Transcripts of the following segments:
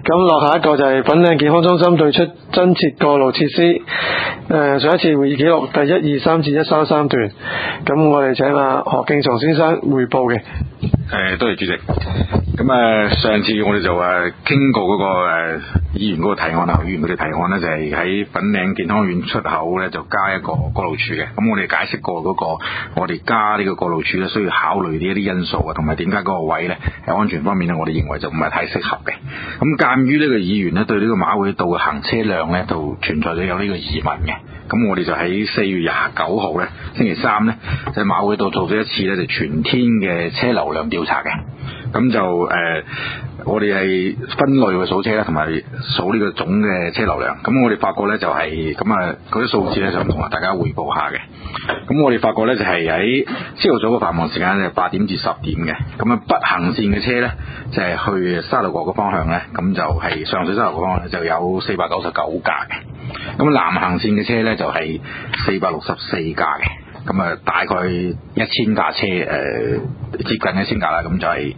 咁落下一個就係粉嶺健康中心對出增設過路設施。上一次會議記錄第123至133段，咁我哋請何敬松先生匯報嘅。 多謝主席。咁上次我哋就傾過嗰個議員嗰個提案啊，議員嗰啲提案呢，就係喺粉嶺健康院出口呢，就加一個過路處嘅。咁我哋解釋過嗰個我哋加呢個過路處呢，需要考慮啲一啲因素啊，同埋點解嗰個位呢喺安全方面呢，我哋認為就唔係太適合嘅。咁鑑於呢個議員呢對呢個馬會道嘅行車量呢，就存在咗有呢個疑問嘅。咁我哋就喺4月29號呢，星期三呢，就喺馬會道做咗一次呢，就全天嘅車流量調查嘅。咁就我哋係分類去數車啦，同埋數呢個總嘅車流量。咁我哋發覺呢，就係咁嗰啲數字呢，就同大家匯報下嘅。咁我哋發覺呢，就係喺朝頭早嘅繁忙時間呢，8點至10點嘅。咁北行線嘅車呢，就係去沙頭角嘅方向呢，咁就係上水沙頭角方向呢，就有499架嘅。咁南行線嘅車呢，就係464架嘅。咁大概1000架車，接近1000架啦，咁就係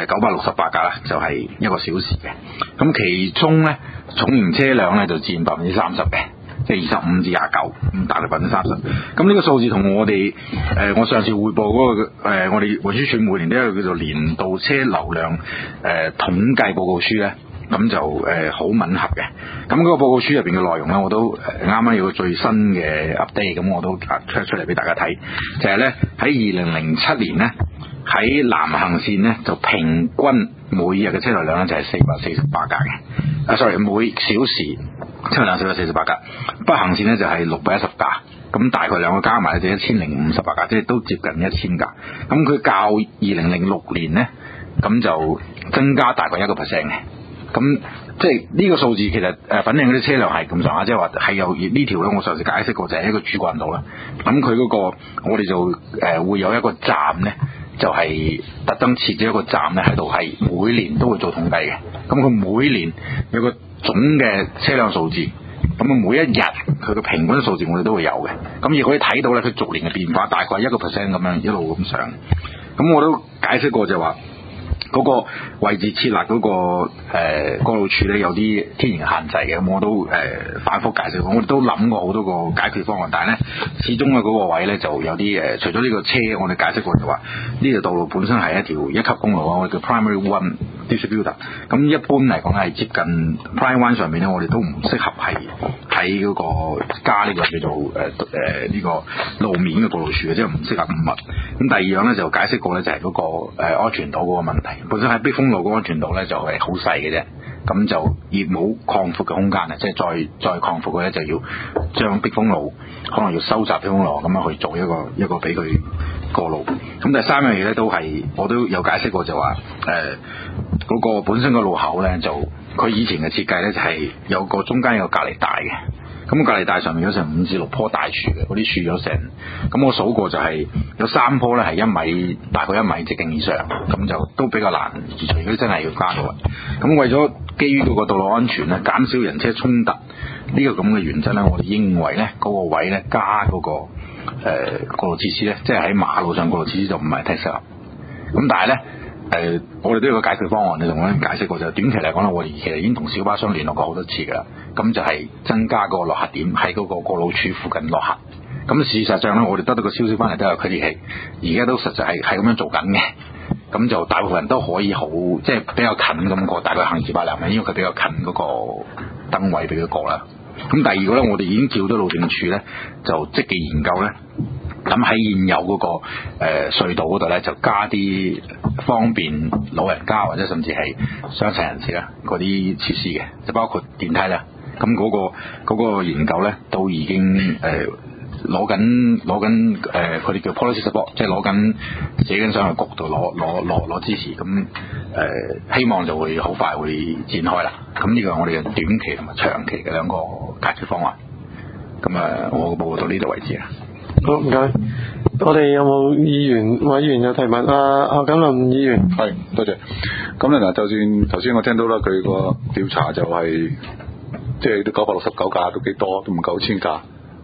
968架啦，就係一個小時嘅。咁其中咧重型車輛咧就佔30%嘅，即係25至29，咁大概30%。咁呢個數字同我哋我上次匯報嗰個我哋運輸署每年都有叫做年度車流量統計報告書咧。咁就好吻合嘅。咁嗰個報告書入邊嘅內容咧，我都啱啱有個最新嘅 update， 咁我都出嚟俾大家睇。就係咧喺2007年咧，喺南行線咧就平均每日嘅車流量咧就係448架嘅。sorry， 每小時車流量448架。北行線咧就係610架。咁大概兩個加埋咧就1058架，即係都接近1000架。咁佢較2006年咧，咁就增加大概1%嘅。咁即係呢個數字其實粉嶺嗰啲車輛係咁上下，即係話係由呢條咧，我上次解釋過就係一個主幹道啦。咁佢嗰個我哋就會有一個站咧，就係特登設咗一個站咧喺度，係每年都會做統計嘅。咁佢每年有個總嘅車輛數字，咁每一日佢嘅平均數字我哋都會有嘅。咁亦可以睇到咧，佢逐年嘅變化大概1%咁樣一路咁上。咁我都解釋過就話。嗰個位置設立嗰個過路處咧有啲天然限制嘅，咁我都反覆解釋過，我都諗過好多個解決方案，但係咧始終嗰個位咧就有啲除咗呢個車，我哋解釋過就話呢條道路本身係一條1級公路啊，我哋叫 Primary One Distributor。咁一般嚟講係接近 Prime One 上面咧，我哋都唔適合係喺嗰個加呢個叫做呢個路面嘅過路處嘅，即係唔適合咁密。咁第二樣咧就解釋過咧，就係嗰個安全島嗰個問題。本身喺碧峰路嗰個安全島咧就係好細嘅啫，咁就亦冇擴闊嘅空間啊！即係再擴闊嘅咧，就要將碧峰路可能要收窄碧峰路咁樣去做一個俾佢過路。咁第三樣嘢咧都係我都有解釋過，就話嗰個本身個路口咧就佢以前嘅設計咧就係有個中間有個隔離帶嘅。咁隔離帶上面有成5至6棵大樹嘅，嗰啲樹有成，咁我數過就係有3棵咧係大概1米直徑以上，咁就都比較難移除。如果真係要加嘅話，咁為咗基於嗰個道路安全咧，減少人車衝突呢個咁嘅原則咧，我哋認為咧嗰個位咧加嗰個過路設施咧，即係喺馬路上過路設施就唔係太適合。咁但係咧我哋都有個解決方案，你同我解釋過就短期嚟講咧，我哋其實已經同小巴商聯絡過好多次㗎啦。咁就係增加個落客點喺嗰個過路處附近落客。咁事實上咧，我哋得到個消息翻嚟都有佢哋係而家都實際係咁樣做緊嘅。咁就大部分人都可以好即係比較近咁過，大概行200米，因為佢比較近嗰個燈位俾佢過啦。咁第二個咧，我哋已經叫咗路政署咧，就積極研究咧。咁喺現有嗰個隧道嗰度咧，就加啲方便老人家或者甚至係傷殘人士啦嗰啲設施嘅，就包括電梯啦。咁嗰個研究咧，都已經攞緊佢哋叫 policy support， 即係攞緊寫緊上去局度攞支持。咁希望就會好快會展開啦。咁呢個係我哋嘅短期同埋長期嘅兩個解決方案。咁我報告到呢度為止啦。 好，唔該。我哋有冇委員有提問？何錦麟議員。 係，多謝。咁咧嗱，就算頭先我聽到啦，佢個調查就係即係都969架都幾多，都唔夠1000架。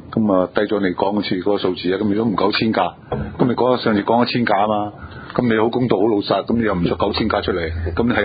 咁啊低咗你講嗰次嗰個數字啊，咁你都唔夠1000架，咁你上次講咗1000架啊嘛，咁你好公道好老實，咁你又唔出9000架出嚟，咁你係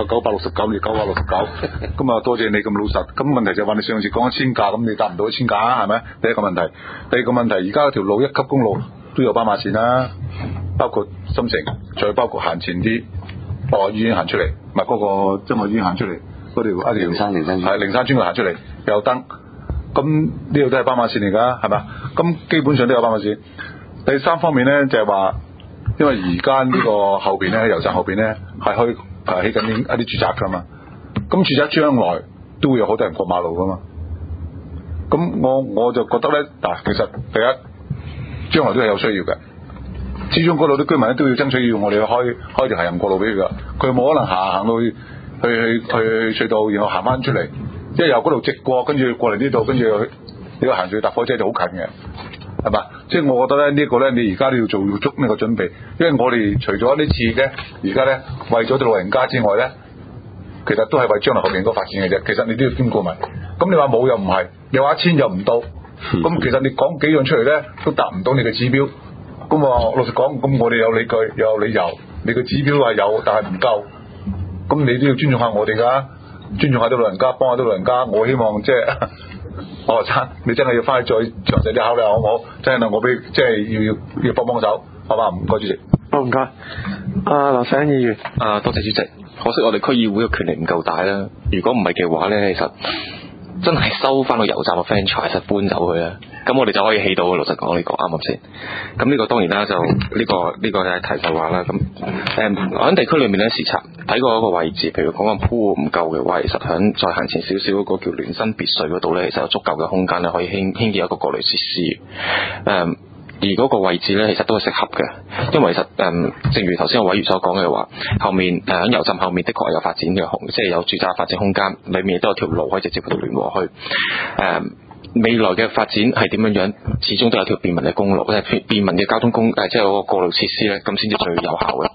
969，你969，咁啊多謝你咁老實。咁問題就話你上次講咗1000架，咁你達唔到1000架啊，係咪？第一個問題，第二個問題，而家條路1級公路都有斑馬線啦，包括深城，再包括行前啲博愛醫院行出嚟，唔係嗰個真愛醫院行出嚟嗰條一條係靈山村行出嚟有燈。咁呢度都係斑馬線嚟㗎，係咪？咁基本上都有斑馬線。第三方面咧就係話，因為而家呢個後邊咧喺油站後邊咧係可以起緊一啲住宅㗎嘛。咁住宅將來都會有好多人過馬路㗎嘛。咁我就覺得咧嗱，其實第一將來都係有需要嘅。始終嗰度啲居民咧都要爭取要我哋開條行人過路俾佢㗎。佢冇可能行到去隧道，然後行翻出嚟。即係由嗰度直過，跟住過嚟呢度，跟住你行住搭火車就好近嘅，係嘛？即係我覺得咧呢個咧，你而家都要做足呢個準備，因為我哋除咗呢次咧，而家咧為咗對老人家之外咧，其實都係為將來後面嗰個發展嘅啫。其實你都要兼顧埋。咁你話冇又唔係，你話1000又唔到，咁其實你講幾樣出嚟咧，都達唔到你嘅指標。咁老實講，咁我哋有理據又有理由，你嘅指標係有，但係唔夠。咁你都要尊重下我哋㗎。尊重下啲老人家，幫下啲老人家。我希望即係我話生，你真係要翻去再詳細啲考慮好唔好？真係我俾即係要幫手，好嘛？唔該主席。 好唔該。羅醒議員。 多謝主席。可惜我哋區議會嘅權力唔夠大啦。如果唔係嘅話咧，其實真係收翻個油站嘅 franchise 搬走佢啊！咁我哋就可以起到。老實講呢個啱唔啱先？咁呢個當然啦，就呢個係題外話啦。咁我喺地區裏面咧視察睇過一個位置，譬如講個鋪唔夠嘅話，其實響再行前少少嗰個叫聯新別墅嗰度咧，其實有足夠嘅空間咧，可以興建一個過濾設施。而嗰個位置咧，其實都係適合嘅，因為其實正如頭先個委員所講嘅話，後面喺油站後面的確係有發展嘅即係有住宅發展空間，裏面亦都有條路可以直接去到聯和墟。未來嘅發展係點樣樣，始終都有條便民嘅公路，即係便民嘅交通即係嗰個過路設施咧，咁先至最有效嘅。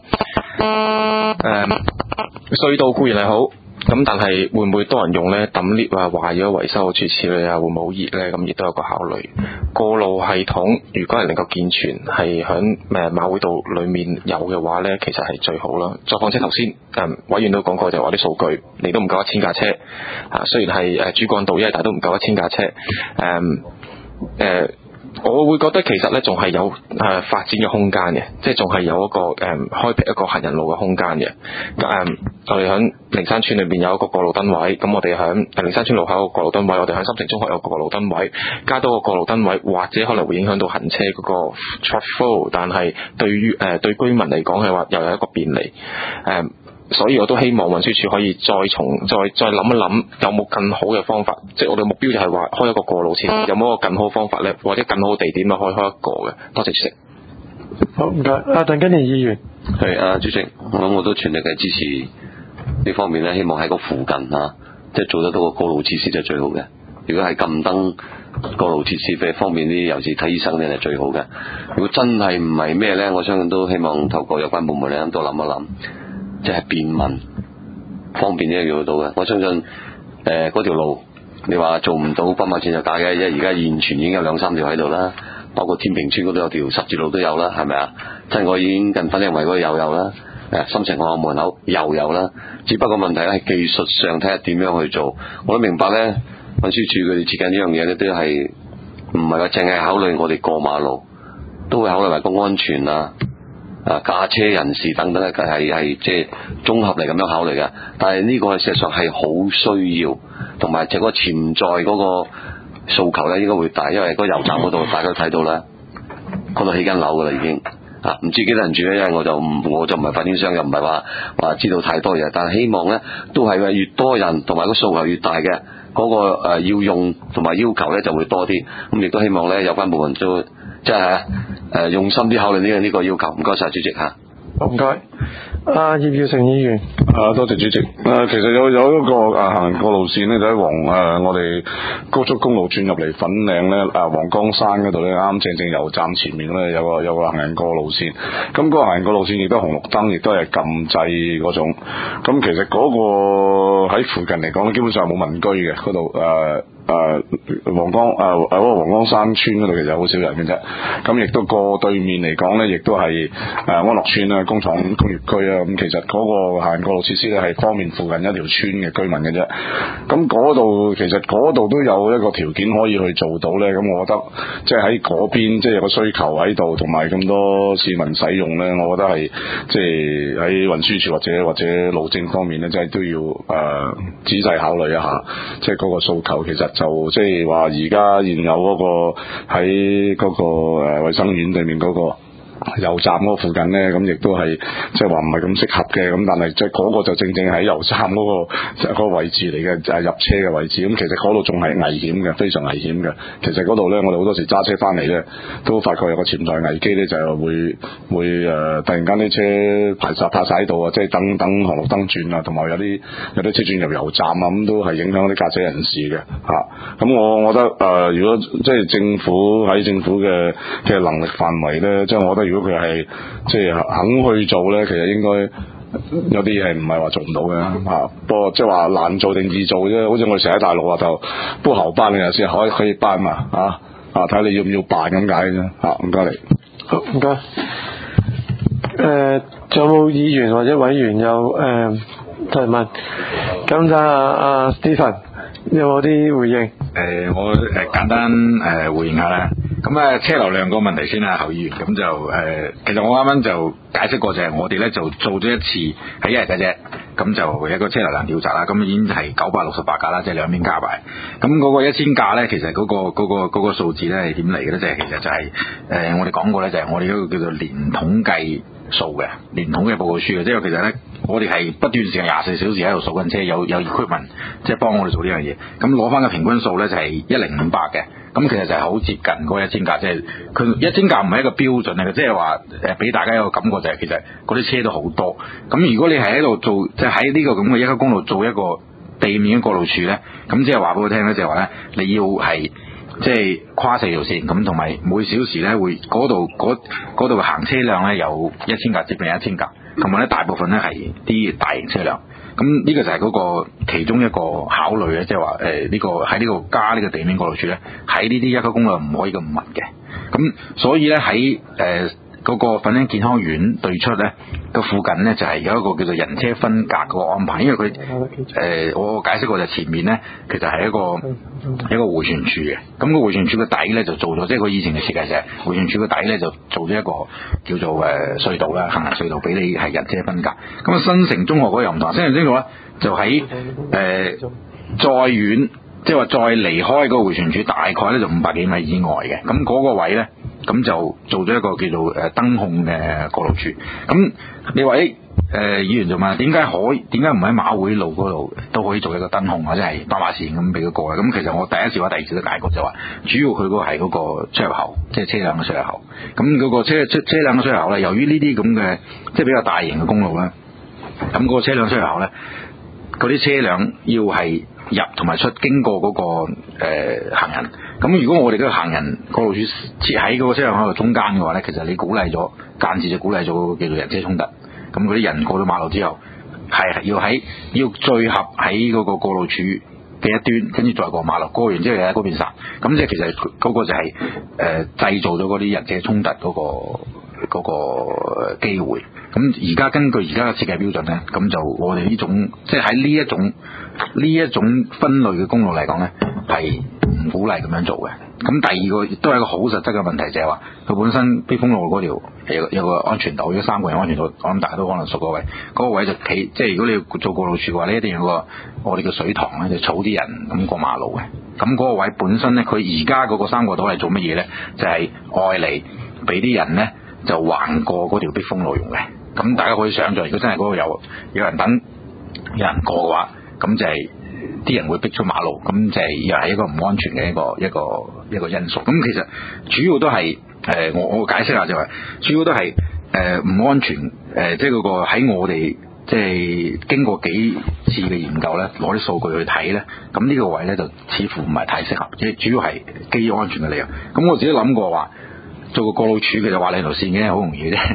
隧道固然係好，咁但係會唔會多人用咧？抌 lift 啊，壞咗維修諸如此類啊，會唔會好熱咧？咁亦都有個考慮。過路系統如果係能夠健全，係響馬會道裏面有嘅話咧，其實係最好啦。再況且頭先委員都講過，就係話啲數據你都唔夠1000架車雖然係主幹道，但係都唔夠1000架車。我會覺得其實咧仲係有發展嘅空間嘅，即係仲係有一個開闢一個行人路嘅空間嘅。我哋響靈山村裏邊有一個過路燈位，咁我哋響靈山村路口有個過路燈位，我哋響深城中學有個過路燈位，加多個過路燈位，或者可能會影響到行車嗰個 traffic flow， 但係對於對居民嚟講係話又有一個便利。所以我都希望運輸署可以再諗一諗，有冇更好嘅方法？即係我哋目標就係話開一個過路線，有冇一個更好方法咧，或者更好嘅地點咧，可以開一個嘅。多謝主席。 好，唔該。鄧根年議員。 係主席，我諗我都全力嘅支持呢方面咧，希望喺個附近即係做得到個過路設施就最好嘅。如果係禁燈過路設施嘅方面啲，尤其是睇醫生咧係最好嘅。如果真係唔係咩咧，我相信都希望透過有關部門咧多諗一諗。即係便民方便啲做到嘅，我相信嗰條路你話做唔到斑馬線就假嘅，因為而家現存已經有2-3條喺度啦，包括天平村嗰度有條十字路都有啦，係咪啊？真我已經近粉嶺圍嗰度又有啦，深城學校門口又有啦，只不過問題咧係技術上睇下點樣去做。我都明白咧，運輸署佢哋設計呢樣嘢咧都係唔係話淨係考慮我哋過馬路，都會考慮埋個安全駕車人士等等咧，係即係綜合嚟咁樣考慮嘅。但係呢個事實上係好需要，同埋就個潛在嗰個訴求咧應該會大，因為嗰個油站嗰度大家都睇到啦，嗰度起緊樓噶啦已經唔知幾多人住咧，因為我就唔係發展商，又唔係話知道太多嘢，但係希望咧都係越多人同埋個訴求越大嘅嗰個要用同埋要求咧就會多啲。咁亦都希望咧有關部門都即係用心啲考慮呢個要求。唔該晒主席嚇。 好，唔該。葉耀成議員。 多謝主席。其實有一個行人過路線咧，就喺我哋高速公路轉入嚟粉嶺咧，黃江山嗰度咧，啱正油站前面咧有個行人過路線。咁嗰個行人過路線亦都紅綠燈，亦都係禁制嗰種。咁其實嗰個喺附近嚟講，基本上冇民居嘅嗰度皇崗山村嗰度其實好少人嘅啫，咁亦都過對面嚟講咧，亦都係安樂村啦、工廠工業區啊，咁其實嗰個行人過路設施咧係方便附近一條村嘅居民嘅啫。咁嗰度其實嗰度都有一個條件可以去做到咧，咁我覺得即係喺嗰邊即係有個需求喺度，同埋咁多市民使用咧，我覺得係即係喺運輸署或者路政方面咧，即係都要仔細考慮一下，即係嗰個訴求其實就即係話而家現有嗰個喺嗰個衛生院對面嗰個油站嗰個附近咧，咁亦都係即係話唔係咁適合嘅，咁但係即係嗰個就正正喺油站嗰個位置嚟嘅，就係入車嘅位置。咁其實嗰度仲係危險嘅，非常危險嘅。其實嗰度咧，我哋好多時揸車翻嚟咧，都發覺有個潛在危機咧，就係會突然間啲車排晒喺度啊，即係等紅綠燈轉啊，同埋有啲車轉入油站啊，咁都係影響啲駕駛人士嘅嚇。咁我覺得如果即係政府嘅能力範圍咧，即係我覺得。如果佢係即係肯去做咧，其實應該有啲嘢係唔係話做唔到嘅嚇。不過即係話難做定易做啫。好似我哋成日喺大陸話就煲喉班嘅先可以班嘛睇你要唔要辦咁解啫嚇。唔該你。 好唔該。仲有冇議員或者委員有提問？咁就阿 Stephen 有冇啲回應？ 我簡單回應下啦。咁車流量個問題先啦，侯議員。咁就其實我啱啱就解釋過，就係我哋咧就做咗一次係一日嘅啫。咁就一個車流量調查啦，咁已經係968架啦，即係兩邊加埋。咁嗰個1000架咧，其實嗰個數字咧係點嚟嘅咧？就係其實就係我哋講過咧，就係我哋嗰個叫做年統計數嘅年統嘅報告書嘅，即係其實咧我哋係不斷時間24小時喺度數緊車，有 equipment 即係幫我哋做呢樣嘢。咁攞翻嘅平均數咧就係10500嘅。咁其實就係好接近嗰1000架，即係佢1000架唔係一個標準嚟嘅，即係話俾大家一個感覺就係其實嗰啲車都好多。咁如果你係喺度做，即係喺呢個咁嘅一級公路做一個地面嘅過路處咧，咁即係話俾我聽咧，就係話咧你要係即係跨4條線，咁同埋每小時咧會嗰度嘅行車輛咧有1000架接近1000架，同埋咧大部分咧係啲大型車輛。咁呢個就係嗰個其中一個考慮咧，即係話呢個喺呢個加呢個地面過路處咧，喺呢啲一級公路唔可以咁密嘅。咁所以咧喺嗰個粉嶺健康院對出咧個附近咧就係有一個叫做人車分隔嗰個安排，因為佢我解釋過就前面咧其實係一個迴旋處嘅，咁個迴旋處嘅底咧就做咗，即係佢以前嘅設計就係迴旋處嘅底咧就做咗一個叫做隧道啦，行人隧道俾你係人車分隔。咁啊新城中學嗰個又唔同，新城中學咧就喺再遠，即係話再離開嗰個迴旋處大概咧就500幾米以外嘅，咁嗰個位咧。咁就做咗一個叫做燈控嘅過路處。咁你話議員就問點解唔喺馬會路嗰度都可以做一個燈控或者係斑馬線咁俾佢過咧？咁其實我第一次或第二次都解過就話，主要佢嗰個係嗰個出入口，即係車輛嘅出入口。咁嗰個車輛嘅出入口咧，由於呢啲咁嘅即係比較大型嘅公路咧，咁嗰個車輛出入口咧，嗰啲車輛要係入同埋出經過嗰個行人。咁如果我哋嗰個行人過路處設喺嗰個車輛口度中間嘅話咧，其實你鼓勵咗間接就鼓勵咗叫做人車衝突。咁嗰啲人過咗馬路之後，係要聚合喺嗰個過路處嘅一端，跟住再過馬路，過完之後又喺嗰邊剎。咁即係其實嗰個就係製造咗嗰啲人車衝突嗰個機會。咁而家根據而家嘅設計標準咧，咁就我哋呢種即係喺呢一種分類嘅公路嚟講咧，係唔鼓勵咁樣做嘅。咁第二個亦都係一個好實質嘅問題，就係話佢本身避風路嗰條有個安全島，如果3個人安全島，我諗大家都可能熟嗰位，嗰個位就企，即係如果你要做過路處嘅話，你一定要有個我哋嘅水塘咧，就儲啲人咁過馬路嘅。咁嗰個位本身咧，佢而家嗰個3個島係做乜嘢咧？就係愛嚟俾啲人咧就橫過嗰條避風路用嘅。咁大家可以想像，如果真係嗰度有人等有人過嘅話，咁就係啲人會逼出馬路，咁就係又係一個唔安全嘅一個因素。咁其實主要都係我解釋下就係主要都係唔安全，即係嗰個喺我哋即係經過幾次嘅研究咧，攞啲數據去睇咧，咁呢個位咧就似乎唔係太適合，即係主要係基於安全嘅理由。咁我自己諗過話做個過路處，其實畫兩條線嘅好容易啫。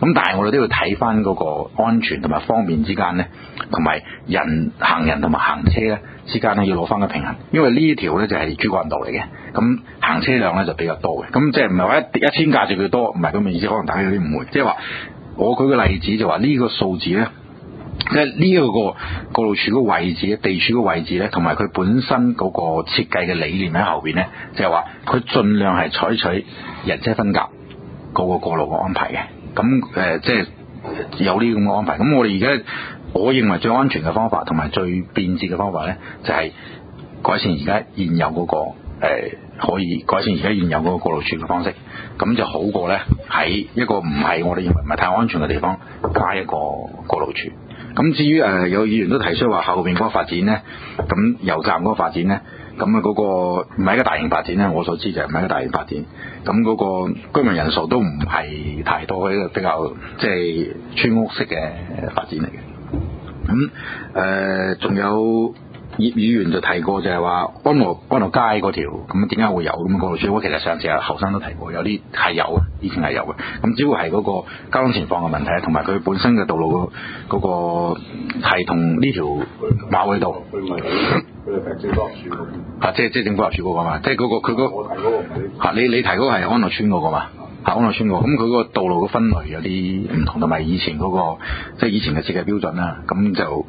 咁但係我哋都要睇翻嗰個安全同埋方便之間咧，同埋行人同埋行車咧之間咧要攞翻個平衡，因為呢條咧就係主幹道嚟嘅，咁行車量咧就比較多嘅，咁即係唔係話1000架就叫多，唔係咁嘅意思，可能大家有啲誤會，即係話我舉個例子就話呢個數字咧。即係呢一個過路處個位置，地處個位置咧，同埋佢本身嗰個設計嘅理念喺後邊咧，就係話佢盡量係採取人車分隔嗰個過路嘅安排嘅。咁即係有呢咁嘅安排。咁我哋而家我認為最安全嘅方法同埋最便捷嘅方法咧，就係改善而家現有嗰個可以改善而家現有嗰個過路處嘅方式，咁就好過咧喺一個唔係我哋認為唔係太安全嘅地方加一個過路處。咁至於有議員都提出話後邊嗰個發展咧，咁油站嗰個發展咧，咁嗰個唔係一個大型發展咧，我所知就唔係一個大型發展。咁嗰個居民人數都唔係太多，呢個比較即係村屋式嘅發展嚟嘅。咁仲有葉議員就提過就係話安樂街嗰條，咁點解會有咁嘅過路處？其實上次後生都提過，有啲係有嘅，以前係有嘅。咁只會係嗰個交通情況嘅問題，同埋佢本身嘅道路嗰個係同呢條馬會道。佢唔係佢係政府合署嗰即係政府合署嗰個嘛，即係嗰個佢嗰我提嗰個唔係你提嗰個係安樂村嗰個嘛？安樂村嗰個，咁佢嗰個道路嘅分類有啲唔同，同埋以前嗰個即係以前嘅設計標準啦，咁就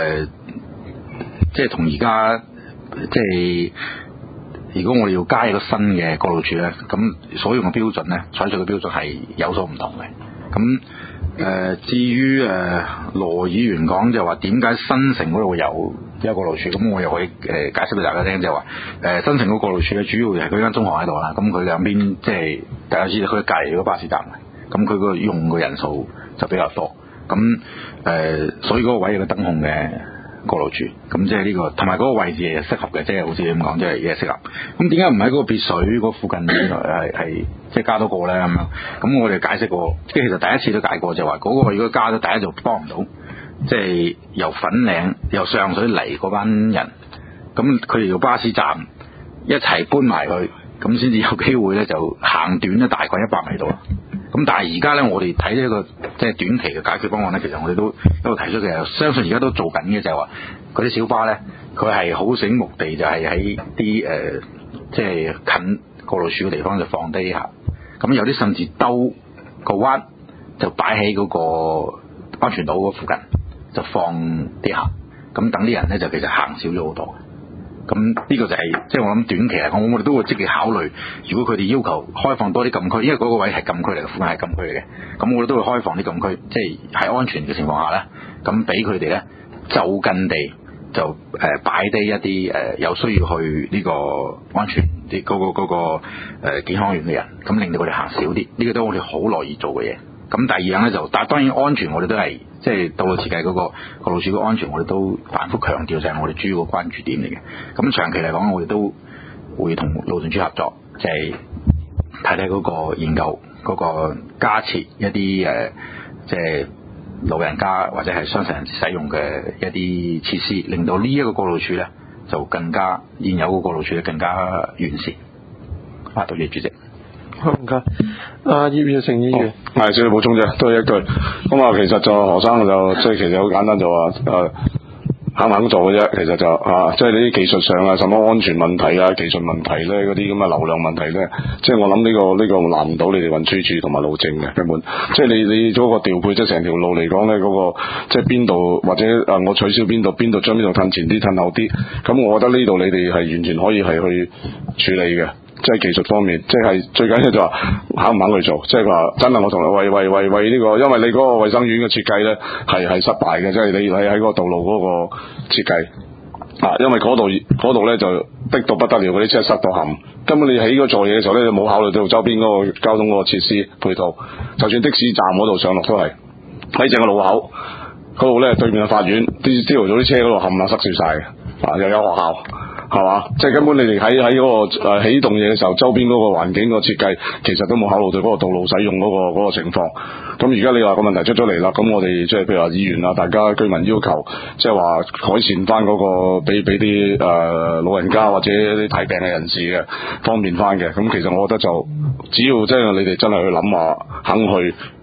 即係同而家即係如果我哋要加一個新嘅過路處咧，咁所用嘅標準咧，採取嘅標準係有所唔同嘅。咁至於羅議員講就話點解新城嗰度會有一個過路處，咁我又可以解釋俾大家聽，就係話新城嗰個過路處咧，主要係佢間中學喺度啦，咁佢兩邊即係大家知道佢隔離嗰個巴士站，咁佢個用嘅人數就比較多，咁所以嗰個位有個燈控嘅過路處，咁即係呢個同埋嗰個位置係適合嘅，即係好似你咁講，即係嘢適合。咁點解唔喺嗰個別墅嗰附近係即係加多個咧咁樣？咁我哋解釋過，即係其實第一次都解過，就話嗰個如果加咗，第一就幫唔到，即係由粉嶺由上水嚟嗰班人，咁佢哋要巴士站一齊搬埋去，咁先至有機會咧就行短咗大概100米度啦。咁但係而家咧，我哋睇呢個即係短期嘅解決方案咧，其實我哋都一路提出嘅，相信而家都做緊嘅就係話，嗰啲小巴咧，佢係好醒目地就係喺啲即係近過路處嘅地方就放低下，咁有啲甚至兜個彎就擺喺嗰個安全島嗰附近就放啲客，咁等啲人咧就其實行少咗好多。咁呢個就係即係我諗短期嚟講，我哋都會積極考慮，如果佢哋要求開放多啲禁區，因為嗰個位係禁區嚟嘅，附近係禁區嚟嘅，咁我哋都會開放啲禁區，即係喺安全嘅情況下咧，咁俾佢哋咧就近地就擺低一啲有需要去呢個安全啲嗰個健康院嘅人，咁令到佢哋行少啲，呢個都係我哋好樂意做嘅嘢。咁第二樣咧就，但係當然安全我哋都係即係道路設計嗰個過路處嘅安全，我哋都反覆強調就係我哋主要嘅關注點嚟嘅。咁長期嚟講，我哋都會同路政署合作，即係睇睇嗰個研究嗰個加設一啲即係老人家或者係傷殘人士使用嘅一啲設施，令到呢一個過路處咧就更加現有嘅過路處咧更加完善。多謝主席。 好唔該，葉耀成議員。 係少少補充啫，都係一句。咁啊，其實就何生就即係其實好簡單，就話肯唔肯做嘅啫。其實就即係你啲技術上啊，什麼安全問題啊、技術問題咧，嗰啲咁嘅流量問題咧，即係我諗呢個難唔到你哋運輸署同埋路政嘅根本。即係你嗰個調配，即係成條路嚟講咧，嗰個即係邊度或者我取消邊度將邊度褪前啲褪後啲，咁我覺得呢度你哋係完全可以係去處理嘅。即係技術方面，即係最緊要就話肯唔肯去做，即係話真係我同你為呢個，因為你嗰個衛生院嘅設計咧係失敗嘅，即係你喺嗰個道路嗰個設計因為嗰度咧就逼到不得了，嗰啲車塞到冚，根本你起嗰座嘢嘅時候咧，就冇考慮到周邊嗰個交通嗰個設施配套，就算的士站嗰度上落都係喺正個路口嗰度咧，對面嘅法院朝頭早啲車嗰度冚唪唥塞住晒嘅，又有學校。係嘛？即係根本你哋喺嗰個起動嘢嘅時候，周邊嗰個環境個設計，其實都冇考慮到嗰個道路使用嗰個情況。咁而家你話個問題出咗嚟啦，咁我哋即係譬如話議員啊，大家居民要求，即係話改善翻嗰個俾啲老人家或者啲大病嘅人士嘅方便翻嘅。咁其實我覺得就只要即係你哋真係去諗下，肯去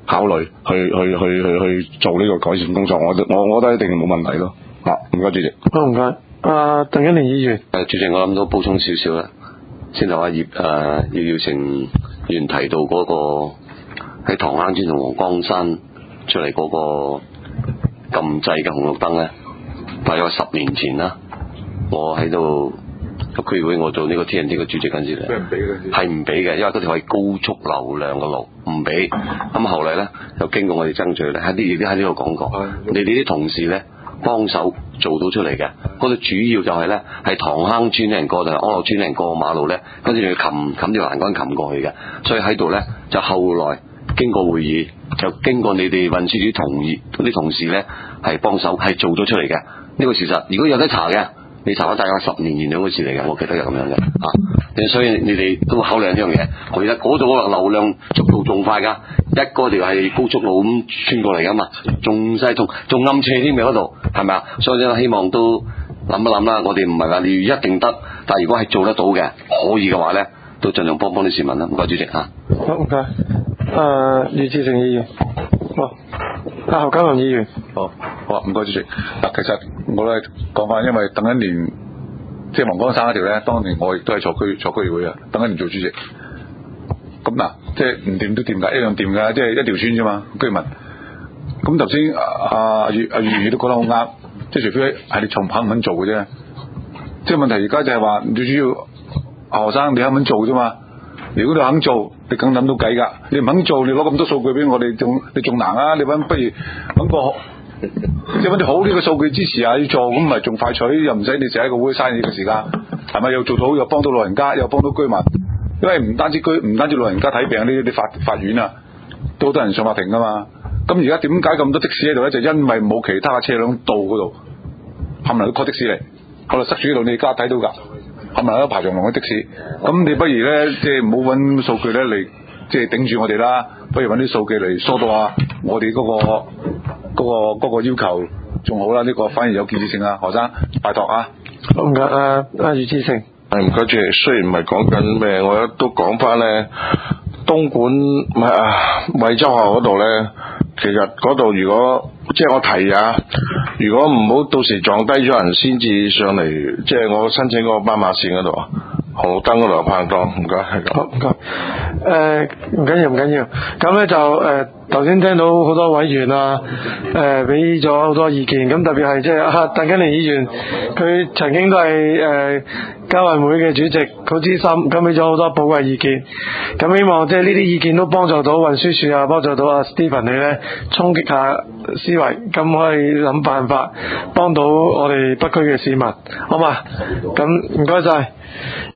考慮去做呢個改善工作，我覺得一定冇問題咯。唔該主席。 好，唔該。鄧錦年議員。 主席，我諗都補充少少啦。先頭葉耀成議員提到嗰個喺塘坑村同黃江山出嚟嗰個禁制嘅紅綠燈咧，大約10年前啦，我喺度區議會我做呢個 TNT 嘅主席嗰陣時咧，係唔俾嘅，因為嗰條係高速流量嘅路，唔俾。咁後嚟咧又經過我哋爭取咧，亦都喺呢度講過，你哋啲同事咧幫手做到出嚟嘅。嗰度主要就係咧係塘坑村啲人過，定係安樂村啲人過馬路咧，跟住仲要冚條欄杆冚過去嘅。所以喺度咧就後來經過會議，就經過你哋運輸署同意嗰啲同事咧係幫手係做咗出嚟嘅。呢個事實如果有得查嘅，你查翻大概10年前兩個事嚟嘅，我記得係咁樣嘅所以你哋都考慮呢樣嘢。其實嗰度嘅流量速度仲快㗎，一個條係高速路咁穿過嚟㗎嘛，仲細仲暗斜添嘅嗰度，係咪啊？所以我希望都諗一諗啦。我哋唔係話你一定得，但係如果係做得到嘅，可以嘅話咧，都盡量幫啲市民啦。唔該主席嚇。 好，唔該。余志成議員。侯家麟議員。 好，唔該主席。其實我咧講翻，因為鄧錦年即係黃江山嗰條咧，當年我亦都係坐區議會啊，鄧錦年做主席。咁即係唔掂都掂㗎，一樣掂㗎，即係一條村啫嘛，居民。咁頭先阿余都講得好啱，即係除非係你從肯唔肯做嘅啫。即係問題而家就係話最主要，學生你肯唔肯做啫嘛？如果你肯做，你梗諗到計㗎。你唔肯做，你攞咁多數據俾我哋，你仲難啊！你不如揾個即係揾啲好啲嘅數據支持下要做，咁咪仲快取，又唔使你成日喺個會嘥你嘅時間，係咪？又做到又幫到老人家，又幫到居民。因為唔單止老人家睇病，呢啲法院啊，都好多人上法庭㗎嘛。咁而家點解咁多的士喺度咧？就因為冇其他嘅車輛到嗰度，冚唪唥都 call 的士嚟，後來塞住嗰度，你而家睇到㗎。冚唪唥都排長龍嘅的士，咁你不如咧，即係唔好揾數據咧嚟，即係頂住我哋啦，不如揾啲數據嚟疏導下我哋嗰個要求仲好啦，呢個反而有建設性啊，何生，拜託啊。 好，唔該。余志成。 唔該主席，雖然唔係講緊咩，我都講翻咧，東莞惠州學校嗰度咧，其實嗰度如果即係我提啊，如果唔好到時撞低咗人先至上嚟，即係我申請嗰個斑馬線嗰度啊，紅綠燈嗰度拍檔，唔該係咁。 好，唔該。唔緊要。咁咧就頭先聽到好多委員俾咗好多意見，咁特別係即係鄧錦年議員，佢曾經都係交運會嘅主席，好資深，咁俾咗好多寶貴意見。咁希望即係呢啲意見都幫助到運輸署啊，幫助到Stephen 你咧衝擊下思維，咁可以諗辦法幫到我哋北區嘅市民，好嘛？咁唔該晒。